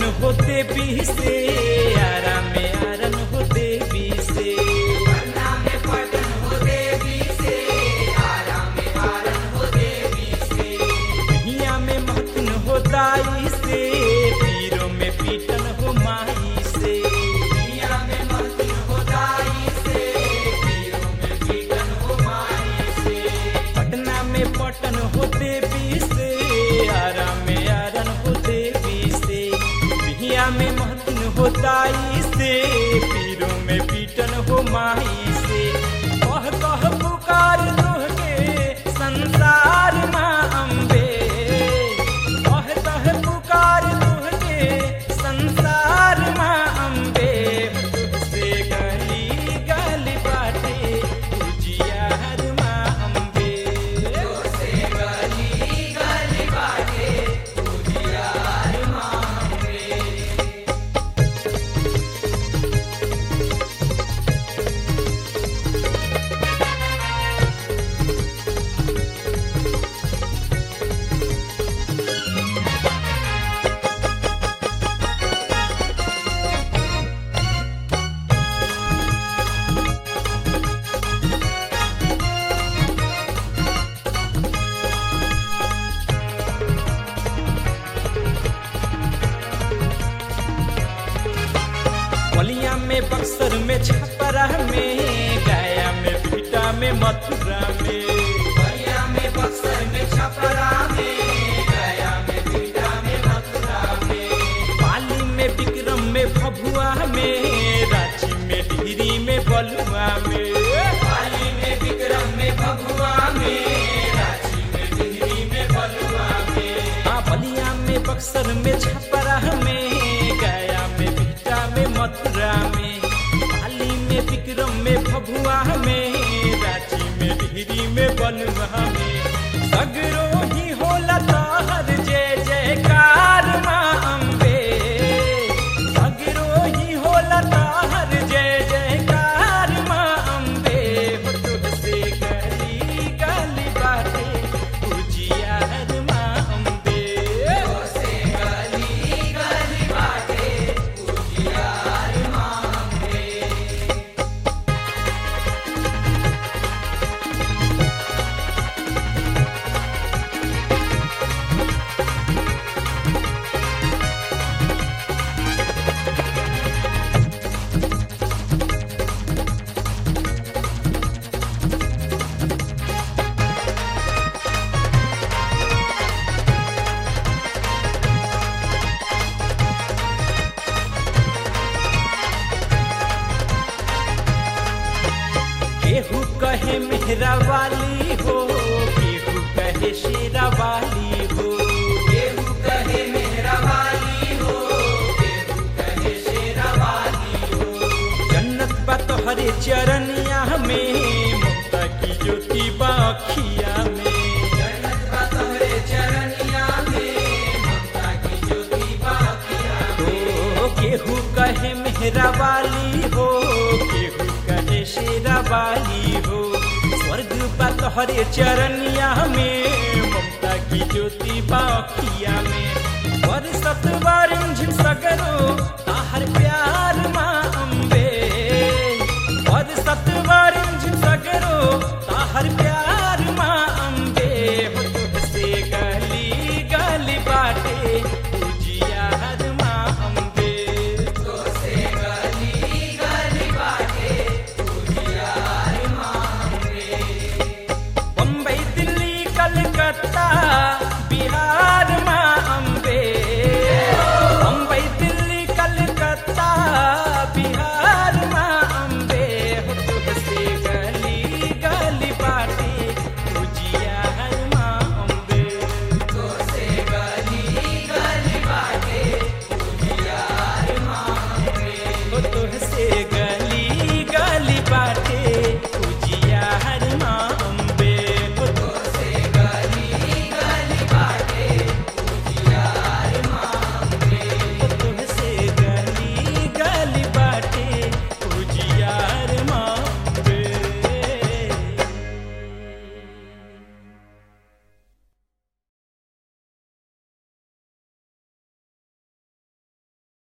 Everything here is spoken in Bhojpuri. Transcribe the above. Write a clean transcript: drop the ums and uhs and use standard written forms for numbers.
हो देवी से, आरा में आरन हो देवी से। पटना में पटन हो देवी से, आरा में आरन हो देवी से। हिया में महतन हो दाई से, पीरों में पीटन हो माई से। हिया में महतन हो दाई से, पीरों में पीटन हो माई से। पटना में पटन हो देवी से, आरा में आरन हो देवी से। हिया में महतन हो दाई से, पीरों में पीटन हो माई से। कह कह पुकार तोहके संसार माँ अम्बे, कह कह पुकार तोहके संसार माँ अम्बे। तुझसे गली गली बाटे उजियार माँ अम्बे। तुझसे गली गली बाटे उजियार माँ अम्बे। बलिया में बक्सर में छपरा में, गया में भीटा में मथुरा में। बलिया में बक्सर में छपरा में, गया में भीटा में मथुरा में। पाली में विक्रम में भभुआ में, रांची में डिहरी में बलुआ में। पाली में विक्रम में भभुआ में, रांची में डिहरी में बलुआ में। हाँ, बलिया में बक्सर में छपरा में, गया में भीटा में मथुरा में। पाली में विक्रम में भभुआ में, रांची में डिहरी में बलुआ में। सगरो ही होला तोहर जय जयकार माँ अम्बे। सगरो ही होला तोहर जय जयकार माँ अम्बे। हो तुझसे गली गली बाटे उजियार माँ अम्बे। तुझसे गली गली बाटे उजियार माँ अम्बे। केहू कहे मेहरा वाली हो, केहू कहे शेरा वाली हो। केहू कहे मेहरा वाली हो, केहू कहे शेरा वाली हो। जन्नत बा तोहरे चरनिया में, ममता की ज्योति बा अखिया में। जन्नत बा तोहरे चरनिया में, ममता की ज्योति बाखिया में। ओ केहू कहे मेहरा वाली हो, केहू कहे शेरा वाली हो। स्वर्ग बा तोहरे चरनिया में, ममता की ज्योति बा अखिया में। बरसत बारिंझ सगरो ताहर प्यार माँ अम्बे। बरसत बारिंझ सगरो ताहर प्यार माँ अम्बे। हो तुझसे गली गली बाटे उजियार माँ अम्बे। तुझसे गली गली बाटे उजियार माँ अम्बे। बम्बई दिल्ली कलकत्ता बिहार माँ अम्बे। बम्बई दिल्ली कलकत्ता बिहार माँ अम्बे। हो तुझसे गली गली बाटे उजियार माँ अम्बे। तुझसे गली गली बाटे उजियार माँ अम्बे। हो तुझसे